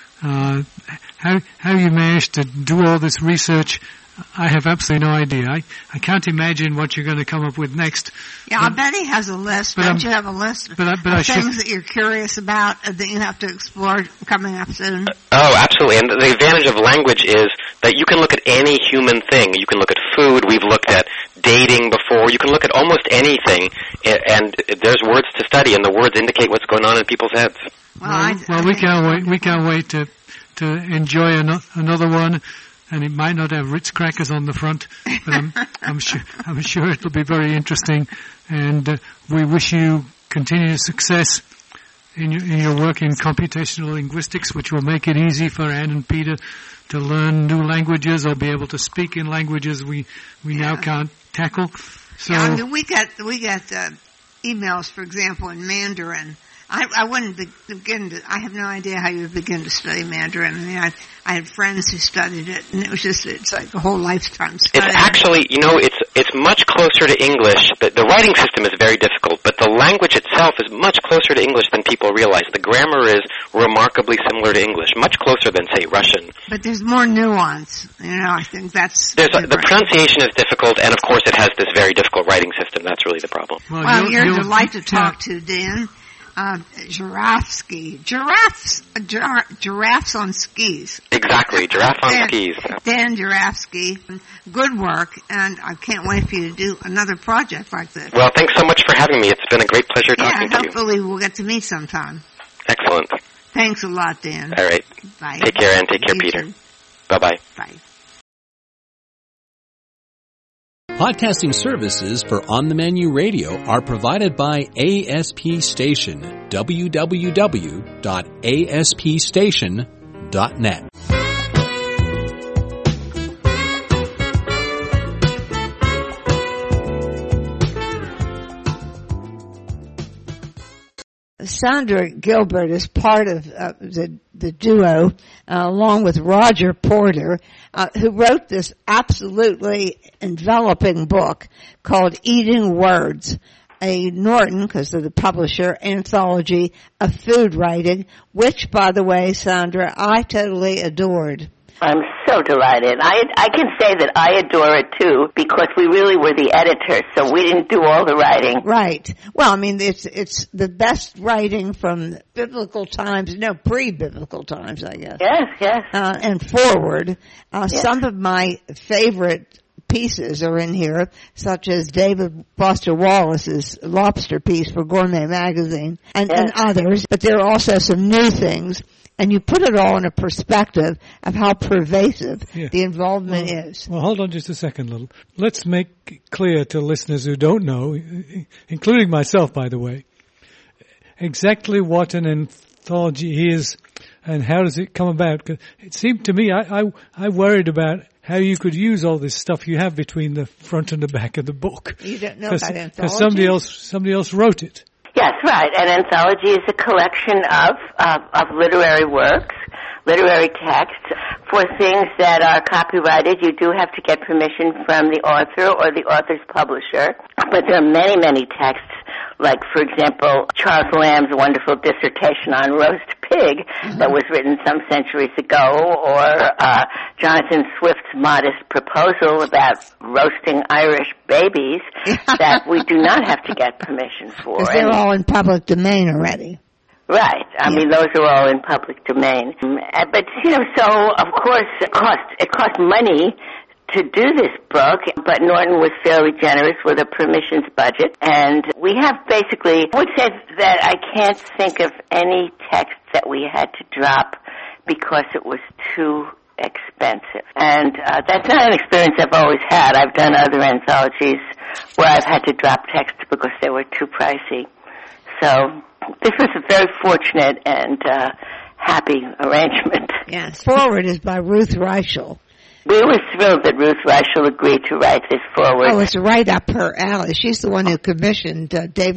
How you managed to do all this research, I have absolutely no idea. I can't imagine what you're going to come up with next. Yeah, I bet he has a list. Don't you have a list of things that you're curious about that you have to explore coming up soon? Oh, absolutely. And the advantage of language is that you can look at any human thing. You can look at food. We've looked at dating before. You can look at almost anything, and there's words to study, and the words indicate what's going on in people's heads. Well, we can't wait. We can't wait to enjoy another one. And it might not have Ritz crackers on the front, but I'm sure it'll be very interesting. And we wish you continued success in your work in computational linguistics, which will make it easy for Anne and Peter to learn new languages or be able to speak in languages we now can't tackle. So yeah, I mean, we get emails, for example, in Mandarin. I wouldn't begin to. I have no idea how you would begin to study Mandarin. I mean, I had friends who studied it, and it's like a whole lifetime study. It's actually, it's much closer to English. The writing system is very difficult, but the language itself is much closer to English than people realize. The grammar is remarkably similar to English, much closer than, say, Russian. But there's more nuance. I think that's the pronunciation is difficult, and of course, it has this very difficult writing system. That's really the problem. Well, you're a delight to talk to, Dan. Giraffes on skis. Exactly, giraffe on skis. Dan Jurafsky, good work, and I can't wait for you to do another project like this. Well, thanks so much for having me. It's been a great pleasure talking to you. Hopefully we'll get to meet sometime. Excellent. Thanks a lot, Dan. All right. Bye. Take care, Anne. Take care, Peter. Too. Bye-bye. Bye. Podcasting services for On the Menu Radio are provided by ASP Station, www.aspstation.net. Sandra Gilbert is part of the the duo, along with Roger Porter, who wrote this absolutely enveloping book called Eating Words, a Norton, because they're the publisher, anthology of food writing, which, by the way, Sandra, I totally adored. I'm so delighted. I can say that I adore it too, because we really were the editors, so we didn't do all the writing. Right. Well, I mean, it's the best writing from biblical times, pre-biblical times, I guess. Yes. And forward. Some of my favorite pieces are in here, such as David Foster Wallace's lobster piece for Gourmet Magazine, and others, but there are also some new things. And you put it all in a perspective of how pervasive the involvement is. Well, hold on just a second, Little. Let's make clear to listeners who don't know, including myself, by the way, exactly what an anthology is and how does it come about. 'Cause it seemed to me, I worried about how you could use all this stuff you have between the front and the back of the book. You don't know about anthology? Because somebody else wrote it. Yes, right. An anthology is a collection of literary works, literary texts. For things that are copyrighted, you do have to get permission from the author or the author's publisher. But there are many, many texts, like, for example, Charles Lamb's wonderful dissertation on roast pig that was written some centuries ago, or Jonathan Swift's modest proposal about roasting Irish babies that we do not have to get permission for. Because they're all in public domain already. Right. I mean, those are all in public domain. But, so, of course, it cost money to do this book, but Norton was fairly generous with a permissions budget. And we have basically, I would say that I can't think of any text that we had to drop because it was too expensive. And that's not an experience I've always had. I've done other anthologies where I've had to drop texts because they were too pricey. So this was a very fortunate and happy arrangement. Yes. Forward is by Ruth Reichel. We were thrilled that Ruth Reichel agreed to write this forward. Oh, it's right up her alley. She's the one who commissioned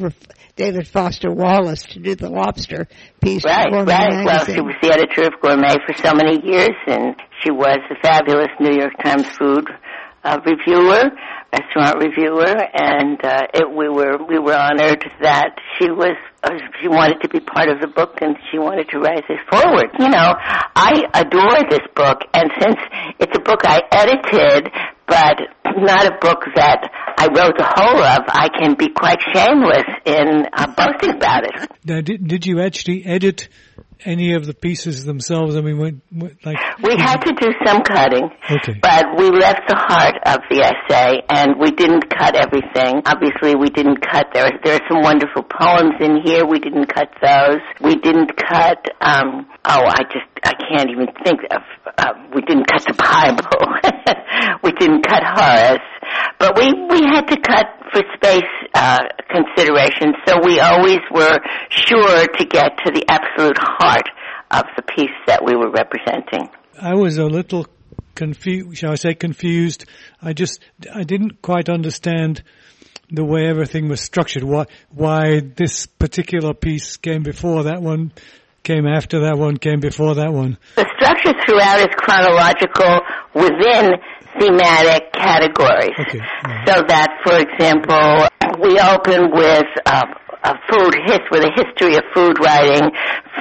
David Foster Wallace to do the lobster piece. Right. Well, she was the editor of Gourmet for so many years, and she was a fabulous New York Times food reviewer, restaurant reviewer, and we were honored that she wanted to be part of the book and she wanted to write this forward. I adore this book, and since it's a book I edited, but not a book that I wrote the whole of, I can be quite shameless in boasting about it. Now, did you actually edit any of the pieces themselves? I mean, we had to do some cutting, okay, but we left the heart of the essay, and we didn't cut everything. Obviously, we didn't cut. There are some wonderful poems in here. We didn't cut those. We didn't cut. I can't even think of. We didn't cut the Bible. We didn't cut Horace, but we had to cut for space considerations. So we always were sure to get to the absolute heart of the piece that we were representing. I was a little confused, shall I say confused. I didn't quite understand the way everything was structured. Why this particular piece came before that one, came after that one, came before that one. The structure throughout is chronological within thematic categories. Okay. So that, for example, we open with with a history of food writing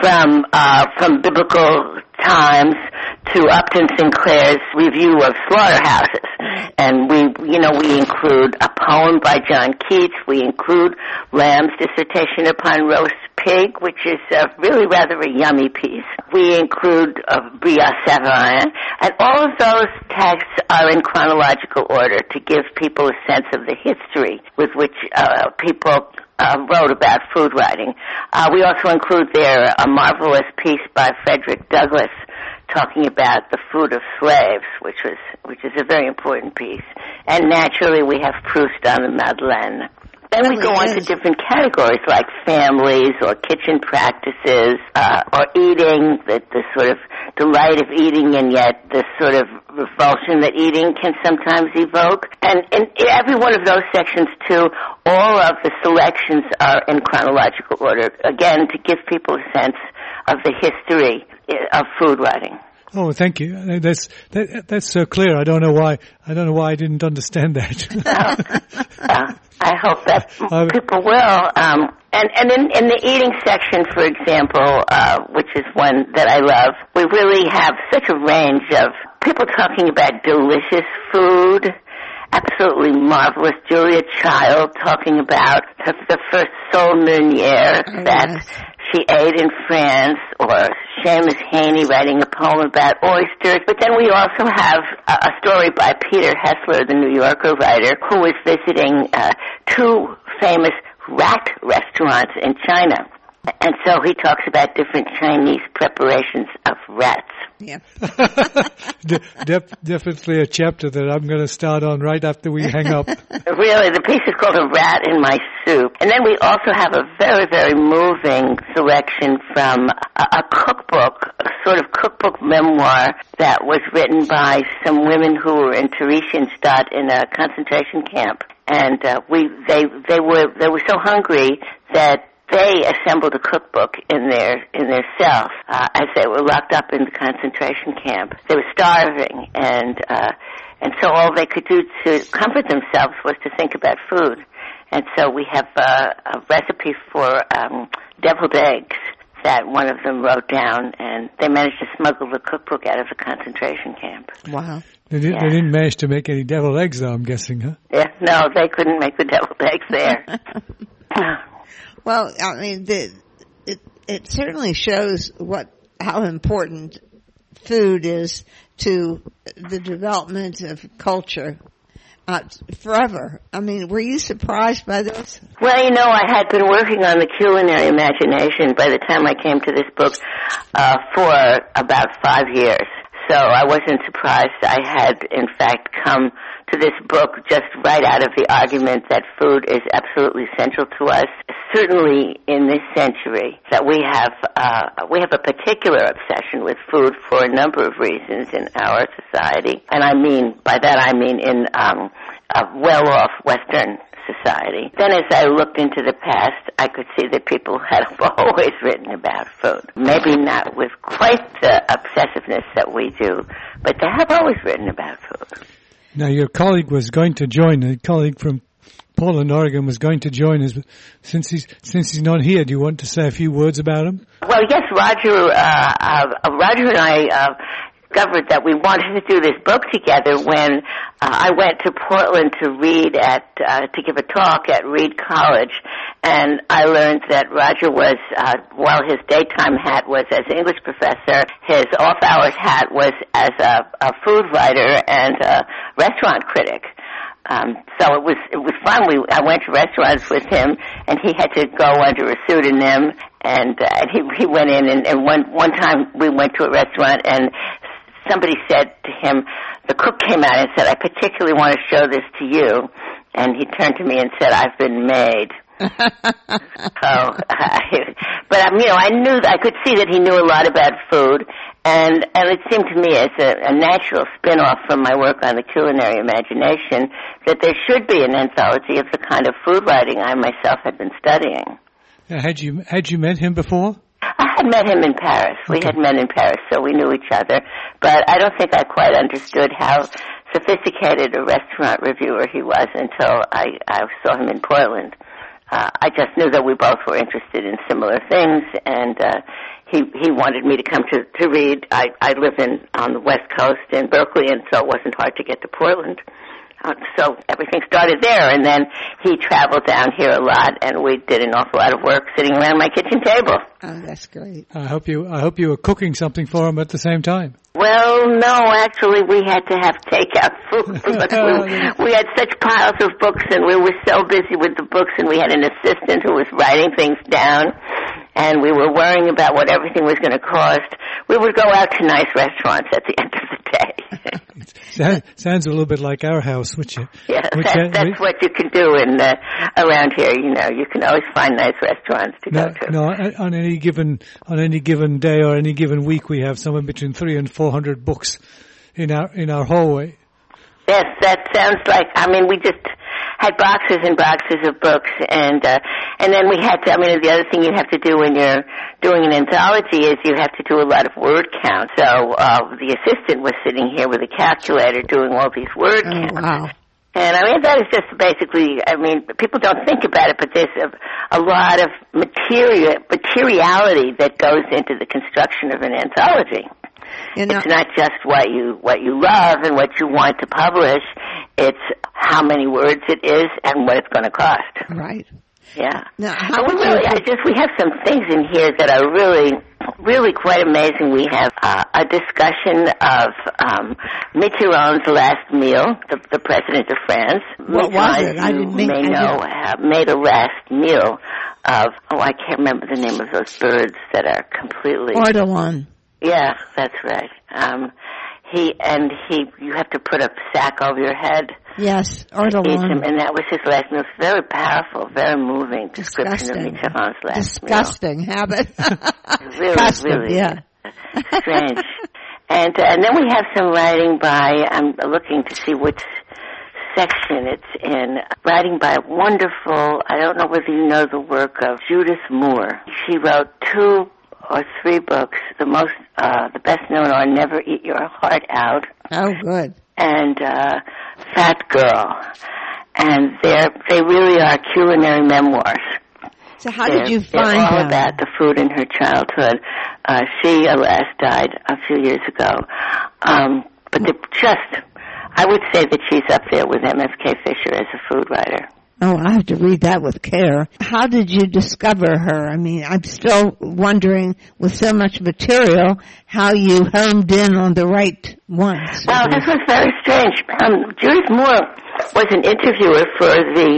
from biblical times to Upton Sinclair's review of slaughterhouses. And we include a poem by John Keats. We include Lamb's dissertation upon roast pig, which is really rather a yummy piece. We include Brillat Savarin. And all of those texts are in chronological order to give people a sense of the history with which people wrote about food writing. We also include there a marvelous piece by Frederick Douglass talking about the food of slaves, which is a very important piece. And naturally, we have Proust on the Madeleine. Then we go on to different categories like families or kitchen practices or eating, the sort of delight of eating and yet the sort of revulsion that eating can sometimes evoke. And in every one of those sections, too, all of the selections are in chronological order, again, to give people a sense of the history of food writing. Oh, thank you. That's so clear. I don't know why I didn't understand that. I hope that people will. And in the eating section, for example, which is one that I love, we really have such a range of people talking about delicious food, absolutely marvelous. Julia Child talking about the first sole meunière that she ate in France, or Seamus Haney writing a poem about oysters. But then we also have a story by Peter Hessler, the New Yorker writer, who was visiting two famous rat restaurants in China. And so he talks about different Chinese preparations of rats. Yeah. Definitely a chapter that I'm going to start on right after we hang up. Really, the piece is called A Rat in My Soup. And then we also have a very, very moving selection from a cookbook, a sort of cookbook memoir that was written by some women who were in Theresienstadt in a concentration camp. And they were so hungry that they assembled a cookbook in their cell as they were locked up in the concentration camp. They were starving, and so all they could do to comfort themselves was to think about food. And so we have a recipe for deviled eggs that one of them wrote down, and they managed to smuggle the cookbook out of the concentration camp. Wow. They didn't manage to make any deviled eggs, though, I'm guessing, huh? Yeah, no, they couldn't make the deviled eggs there. Well, I mean, it certainly shows how important food is to the development of culture forever. I mean, were you surprised by this? Well, I had been working on the culinary imagination by the time I came to this book for about 5 years. So I wasn't surprised. I had, in fact, come to this book just right out of the argument that food is absolutely central to us. Certainly in this century, that we have a particular obsession with food for a number of reasons in our society, and by that I mean in a well-off Western society. Then as I looked into the past, I could see that people had always written about food. Maybe not with quite the obsessiveness that we do, but they have always written about food. Now, your colleague was going to join, a colleague from Portland, Oregon, was going to join us. Since he's not here, do you want to say a few words about him? Well, yes, Roger and I discovered that we wanted to do this book together when I went to Portland to read to give a talk at Reed College, and I learned that Roger was, while his daytime hat was as English professor, his off-hours hat was as a food writer and a restaurant critic. So it was fun. I went to restaurants with him, and he had to go under a pseudonym, and he went in, and one time we went to a restaurant, and somebody said to him, the cook came out and said, I particularly want to show this to you. And he turned to me and said, I've been made. I knew, I could see that he knew a lot about food. And it seemed to me as a natural spin-off from my work on the culinary imagination that there should be an anthology of the kind of food writing I myself had been studying. Had you met him before? I had met him in Paris. We had met in Paris, so we knew each other. But I don't think I quite understood how sophisticated a restaurant reviewer he was until I saw him in Portland. I just knew that we both were interested in similar things, and he wanted me to come to read. I live on the West Coast in Berkeley, and so it wasn't hard to get to Portland. So everything started there, and then he traveled down here a lot, and we did an awful lot of work sitting around my kitchen table. Oh, that's great. I hope you were cooking something for him at the same time. Well, no, actually, we had to have takeout food. we had such piles of books, and we were so busy with the books, and we had an assistant who was writing things down, and we were worrying about what everything was going to cost. We would go out to nice restaurants at the end of the day. Sounds a little bit like our house, which that's what you can do around here. You can always find nice restaurants to go to. No, on any given day or any given week, we have somewhere between 300 and 400 books in our hallway. Yes, that sounds like. We just had boxes and boxes of books, and then we had to, the other thing you have to do when you're doing an anthology is you have to do a lot of word count. So the assistant was sitting here with a calculator doing all these word counts. Wow. And that is just basically, people don't think about it, but there's a lot of materiality that goes into the construction of an anthology. It's not just what you love and what you want to publish. It's how many words it is and what it's going to cost. Right. Yeah. Now, we have some things in here that are really, really quite amazing. We have a discussion of Mitterrand's last meal, the president of France. What was it? I didn't made a last meal of, I can't remember the name of those birds that are completely... Ortolan. Yeah, that's right. You have to put a sack over your head. Yes, Ortolan. And that was his last meal. It's very powerful, very moving description of Mitterrand's last meal. Disgusting habit. really, yeah. Strange. And then we have some writing by, I'm looking to see which section it's in, writing by a wonderful, I don't know whether you know the work of Judith Moore. She wrote 2 or 3 books. The best known are Never Eat Your Heart Out. Oh, good. And Fat Girl. And they really are culinary memoirs. So how did you find they're all them? About the food in her childhood. She, alas, died a few years ago. But I would say that she's up there with M.F.K. Fisher as a food writer. Oh, I have to read that with care. How did you discover her? I'm still wondering, with so much material, how you homed in on the right ones. Well, this was very strange. Judith Moore was an interviewer for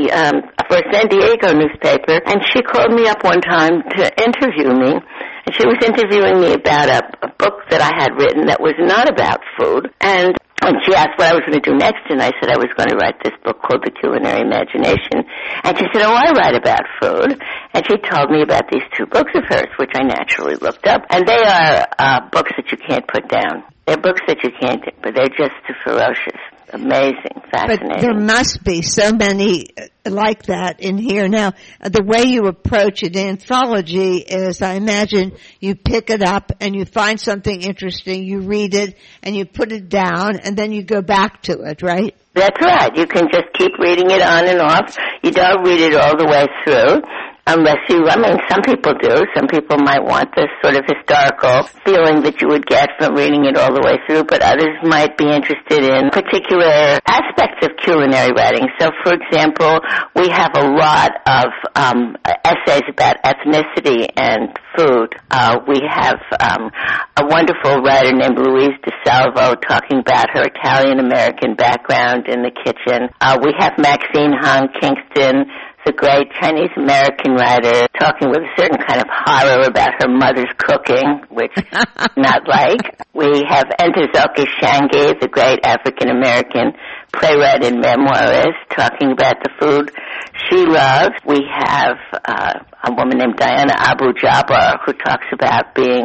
for San Diego newspaper, and she called me up one time to interview me. And she was interviewing me about a book that I had written that was not about food. And she asked what I was going to do next, and I said I was going to write this book called The Culinary Imagination. And she said, I write about food. And she told me about these 2 books of hers, which I naturally looked up. And they are books that you can't put down. They're books that you can't, but they're just ferocious. Amazing, fascinating. But there must be so many like that in here. Now, the way you approach an anthology is, I imagine, you pick it up and you find something interesting, you read it, and you put it down, and then you go back to it, right? That's right. You can just keep reading it on and off. You don't read it all the way through. Unless some people do. Some people might want this sort of historical feeling that you would get from reading it all the way through, but others might be interested in particular aspects of culinary writing. So, for example, we have a lot of essays about ethnicity and food. We have a wonderful writer named Louise DeSalvo talking about her Italian-American background in the kitchen. We have Maxine Hong Kingston, the great Chinese-American writer, talking with a certain kind of horror about her mother's cooking, which not like. We have Ntozake Shange, the great African-American playwright and memoirist, talking about the food she loves. We have a woman named Diana Abu Jabbar, who talks about being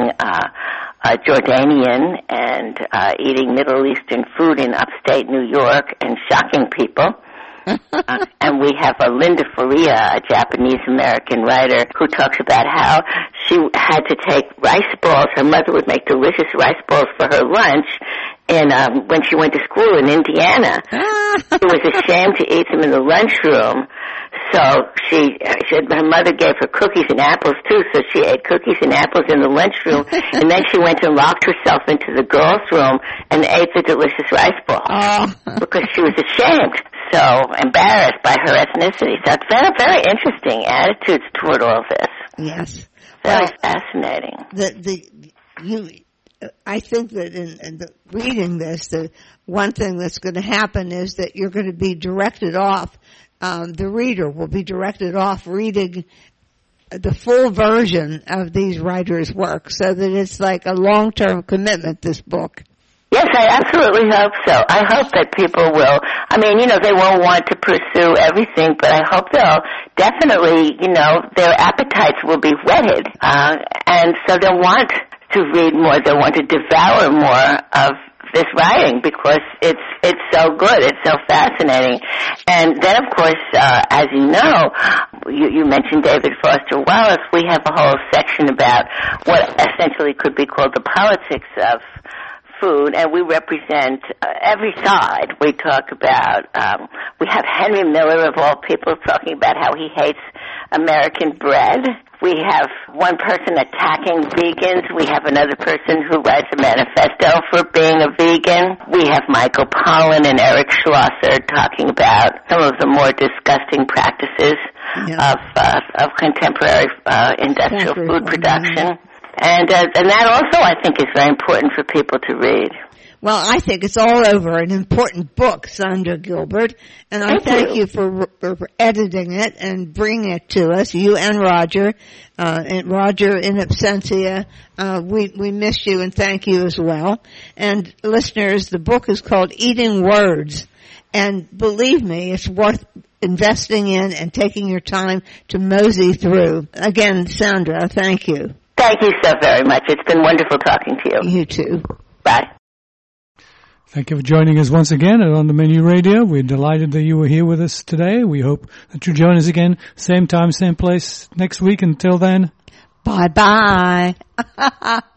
a Jordanian and eating Middle Eastern food in upstate New York and shocking people. And we have a Linda Faria, a Japanese-American writer, who talks about how she had to take rice balls. Her mother would make delicious rice balls for her lunch when she went to school in Indiana. She was ashamed to eat them in the lunchroom. So her mother gave her cookies and apples too, so she ate cookies and apples in the lunchroom, and then she went and locked herself into the girls' room and ate the delicious rice balls because she was ashamed, so embarrassed by her ethnicity. So it's very, very interesting attitudes toward all this. Yes. Very fascinating. I think that in reading this, the one thing that's going to happen is that you're going to be directed off. The reader will be directed off reading the full version of these writers' work, so that it's like a long-term commitment, this book. Yes, I absolutely hope so. I hope that people will, they won't want to pursue everything, but I hope they'll definitely, their appetites will be whetted, and so they'll want to read more, they'll want to devour more of this writing because it's so good, it's so fascinating. And then, of course, as you know, you mentioned David Foster Wallace. We have a whole section about what essentially could be called the politics of food, and we represent every side. We talk about, we have Henry Miller, of all people, talking about how he hates American bread. We have one person attacking vegans. We have another person who writes a manifesto for being a vegan. We have Michael Pollan and Eric Schlosser talking about some of the more disgusting practices of contemporary industrial food production. And that also, I think, is very important for people to read. Well, I think it's all over an important book, Sandra Gilbert, and I thank you for editing it and bringing it to us, you and Roger in absentia. We miss you and thank you as well. And listeners, the book is called Eating Words, and believe me, it's worth investing in and taking your time to mosey through. Again, Sandra, thank you. Thank you so very much. It's been wonderful talking to you. You too. Bye. Thank you for joining us once again On the Menu Radio. We're delighted that you were here with us today. We hope that you'll join us again, same time, same place next week. Until then, bye-bye.